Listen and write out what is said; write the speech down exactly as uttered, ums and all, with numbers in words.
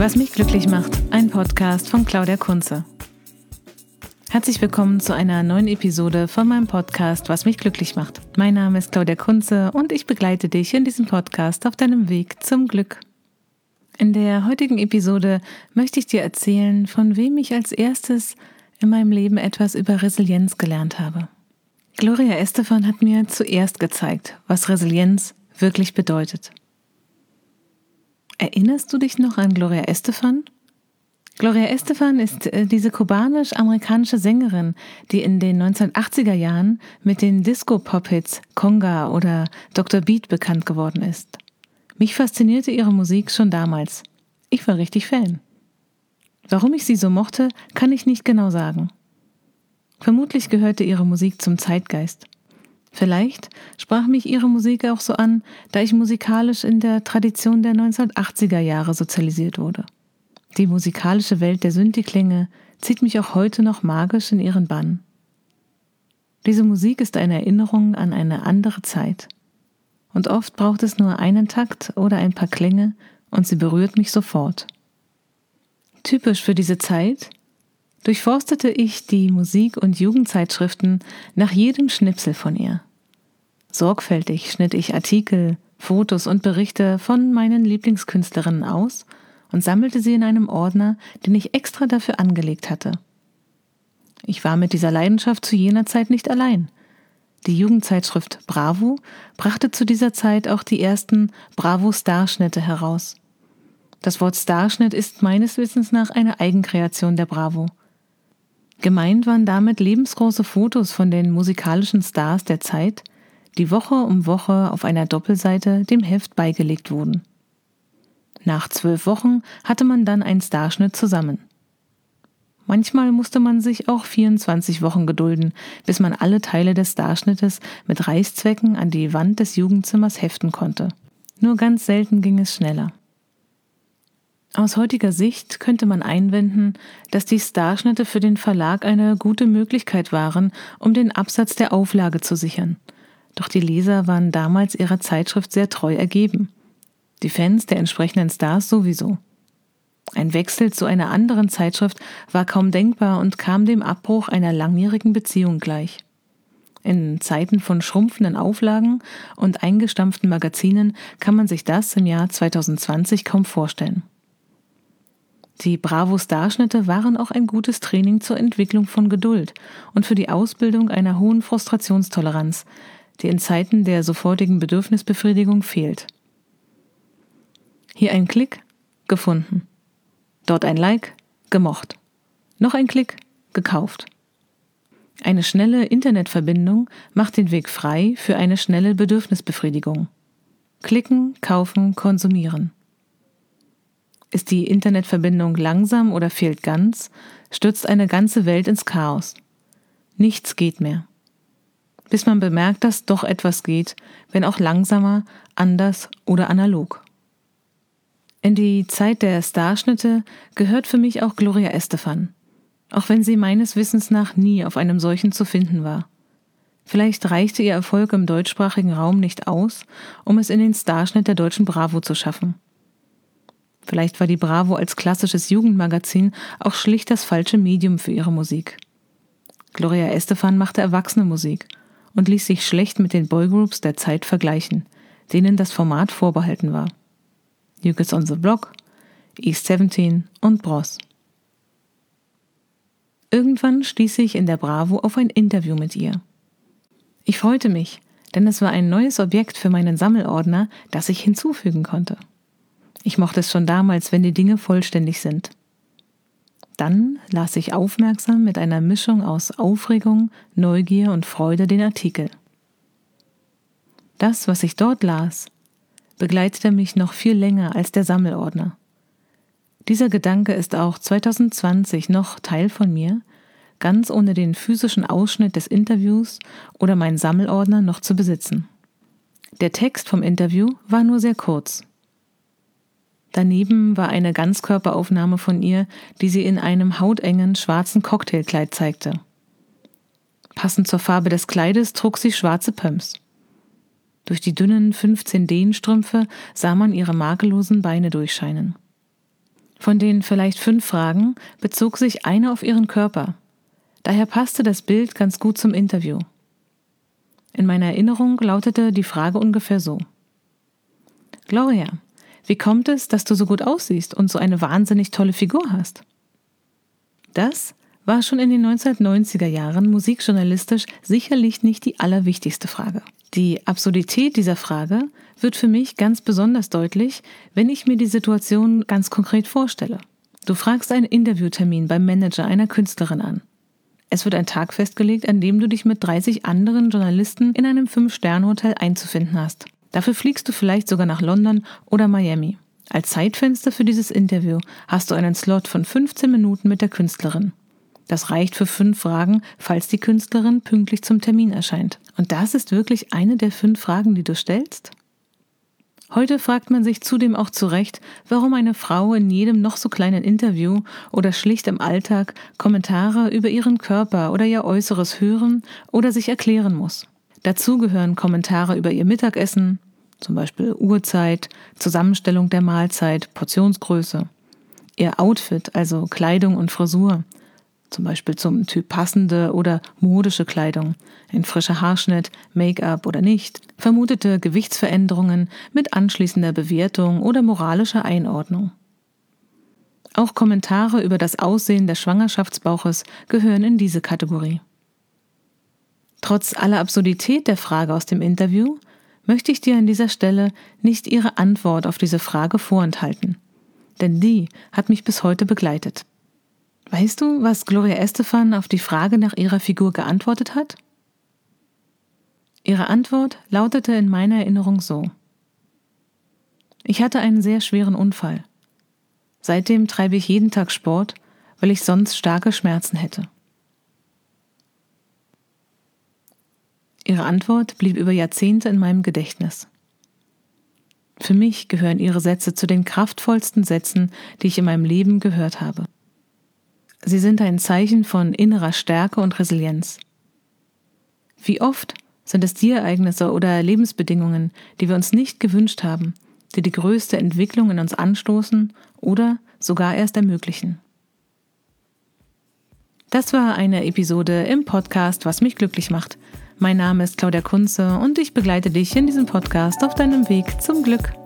Was mich glücklich macht, ein Podcast von Claudia Kunze. Herzlich willkommen zu einer neuen Episode von meinem Podcast Was mich glücklich macht. Mein Name ist Claudia Kunze und ich begleite dich in diesem Podcast auf deinem Weg zum Glück. In der heutigen Episode möchte ich dir erzählen, von wem ich als erstes in meinem Leben etwas über Resilienz gelernt habe. Gloria Estefan hat mir zuerst gezeigt, was Resilienz wirklich bedeutet. Erinnerst du dich noch an Gloria Estefan? Gloria Estefan ist diese kubanisch-amerikanische Sängerin, die in den neunzehnhundertachtziger Jahren mit den Disco-Pop-Hits Conga oder Doktor Beat bekannt geworden ist. Mich faszinierte ihre Musik schon damals. Ich war richtig Fan. Warum ich sie so mochte, kann ich nicht genau sagen. Vermutlich gehörte ihre Musik zum Zeitgeist. Vielleicht sprach mich ihre Musik auch so an, da ich musikalisch in der Tradition der neunzehnhundertachtziger Jahre sozialisiert wurde. Die musikalische Welt der Synthi-Klänge zieht mich auch heute noch magisch in ihren Bann. Diese Musik ist eine Erinnerung an eine andere Zeit. Und oft braucht es nur einen Takt oder ein paar Klänge und sie berührt mich sofort. Typisch für diese Zeit durchforstete ich die Musik- und Jugendzeitschriften nach jedem Schnipsel von ihr. Sorgfältig schnitt ich Artikel, Fotos und Berichte von meinen Lieblingskünstlerinnen aus und sammelte sie in einem Ordner, den ich extra dafür angelegt hatte. Ich war mit dieser Leidenschaft zu jener Zeit nicht allein. Die Jugendzeitschrift Bravo brachte zu dieser Zeit auch die ersten Bravo-Starschnitte heraus. Das Wort Starschnitt ist meines Wissens nach eine Eigenkreation der Bravo. Gemeint waren damit lebensgroße Fotos von den musikalischen Stars der Zeit, die Woche um Woche auf einer Doppelseite dem Heft beigelegt wurden. Nach zwölf Wochen hatte man dann einen Starschnitt zusammen. Manchmal musste man sich auch vierundzwanzig Wochen gedulden, bis man alle Teile des Starschnittes mit Reißzwecken an die Wand des Jugendzimmers heften konnte. Nur ganz selten ging es schneller. Aus heutiger Sicht könnte man einwenden, dass die Starschnitte für den Verlag eine gute Möglichkeit waren, um den Absatz der Auflage zu sichern. Doch die Leser waren damals ihrer Zeitschrift sehr treu ergeben. Die Fans der entsprechenden Stars sowieso. Ein Wechsel zu einer anderen Zeitschrift war kaum denkbar und kam dem Abbruch einer langjährigen Beziehung gleich. In Zeiten von schrumpfenden Auflagen und eingestampften Magazinen kann man sich das im Jahr zweitausendzwanzig kaum vorstellen. Die Bravo-Starschnitte waren auch ein gutes Training zur Entwicklung von Geduld und für die Ausbildung einer hohen Frustrationstoleranz, die in Zeiten der sofortigen Bedürfnisbefriedigung fehlt. Hier ein Klick, gefunden. Dort ein Like, gemocht. Noch ein Klick, gekauft. Eine schnelle Internetverbindung macht den Weg frei für eine schnelle Bedürfnisbefriedigung. Klicken, kaufen, konsumieren. Ist die Internetverbindung langsam oder fehlt ganz, stürzt eine ganze Welt ins Chaos. Nichts geht mehr. Bis man bemerkt, dass doch etwas geht, wenn auch langsamer, anders oder analog. In die Zeit der Starschnitte gehört für mich auch Gloria Estefan, auch wenn sie meines Wissens nach nie auf einem solchen zu finden war. Vielleicht reichte ihr Erfolg im deutschsprachigen Raum nicht aus, um es in den Starschnitt der deutschen Bravo zu schaffen. Vielleicht war die Bravo als klassisches Jugendmagazin auch schlicht das falsche Medium für ihre Musik. Gloria Estefan machte erwachsene Musik und ließ sich schlecht mit den Boygroups der Zeit vergleichen, denen das Format vorbehalten war. New Kids on the Block, East siebzehn und Bros. Irgendwann stieß ich in der Bravo auf ein Interview mit ihr. Ich freute mich, denn es war ein neues Objekt für meinen Sammelordner, das ich hinzufügen konnte. Ich mochte es schon damals, wenn die Dinge vollständig sind. Dann las ich aufmerksam mit einer Mischung aus Aufregung, Neugier und Freude den Artikel. Das, was ich dort las, begleitete mich noch viel länger als der Sammelordner. Dieser Gedanke ist auch zweitausendzwanzig noch Teil von mir, ganz ohne den physischen Ausschnitt des Interviews oder meinen Sammelordner noch zu besitzen. Der Text vom Interview war nur sehr kurz. Daneben war eine Ganzkörperaufnahme von ihr, die sie in einem hautengen schwarzen Cocktailkleid zeigte. Passend zur Farbe des Kleides trug sie schwarze Pumps. Durch die dünnen fünfzehn D-Strümpfe sah man ihre makellosen Beine durchscheinen. Von den vielleicht fünf Fragen bezog sich eine auf ihren Körper. Daher passte das Bild ganz gut zum Interview. In meiner Erinnerung lautete die Frage ungefähr so: Gloria, wie kommt es, dass du so gut aussiehst und so eine wahnsinnig tolle Figur hast? Das war schon in den neunzehnhundertneunziger Jahren musikjournalistisch sicherlich nicht die allerwichtigste Frage. Die Absurdität dieser Frage wird für mich ganz besonders deutlich, wenn ich mir die Situation ganz konkret vorstelle. Du fragst einen Interviewtermin beim Manager einer Künstlerin an. Es wird ein Tag festgelegt, an dem du dich mit dreißig anderen Journalisten in einem Fünf-Sterne-Hotel einzufinden hast. Dafür fliegst du vielleicht sogar nach London oder Miami. Als Zeitfenster für dieses Interview hast du einen Slot von fünfzehn Minuten mit der Künstlerin. Das reicht für fünf Fragen, falls die Künstlerin pünktlich zum Termin erscheint. Und das ist wirklich eine der fünf Fragen, die du stellst? Heute fragt man sich zudem auch zu Recht, warum eine Frau in jedem noch so kleinen Interview oder schlicht im Alltag Kommentare über ihren Körper oder ihr Äußeres hören oder sich erklären muss. Dazu gehören Kommentare über ihr Mittagessen, zum Beispiel Uhrzeit, Zusammenstellung der Mahlzeit, Portionsgröße, ihr Outfit, also Kleidung und Frisur, zum Beispiel zum Typ passende oder modische Kleidung, ein frischer Haarschnitt, Make-up oder nicht, vermutete Gewichtsveränderungen mit anschließender Bewertung oder moralischer Einordnung. Auch Kommentare über das Aussehen des Schwangerschaftsbauches gehören in diese Kategorie. Trotz aller Absurdität der Frage aus dem Interview möchte ich dir an dieser Stelle nicht ihre Antwort auf diese Frage vorenthalten, denn die hat mich bis heute begleitet. Weißt du, was Gloria Estefan auf die Frage nach ihrer Figur geantwortet hat? Ihre Antwort lautete in meiner Erinnerung so: Ich hatte einen sehr schweren Unfall. Seitdem treibe ich jeden Tag Sport, weil ich sonst starke Schmerzen hätte. Ihre Antwort blieb über Jahrzehnte in meinem Gedächtnis. Für mich gehören ihre Sätze zu den kraftvollsten Sätzen, die ich in meinem Leben gehört habe. Sie sind ein Zeichen von innerer Stärke und Resilienz. Wie oft sind es die Ereignisse oder Lebensbedingungen, die wir uns nicht gewünscht haben, die die größte Entwicklung in uns anstoßen oder sogar erst ermöglichen. Das war eine Episode im Podcast Was mich glücklich macht. Mein Name ist Claudia Kunze und ich begleite dich in diesem Podcast auf deinem Weg zum Glück.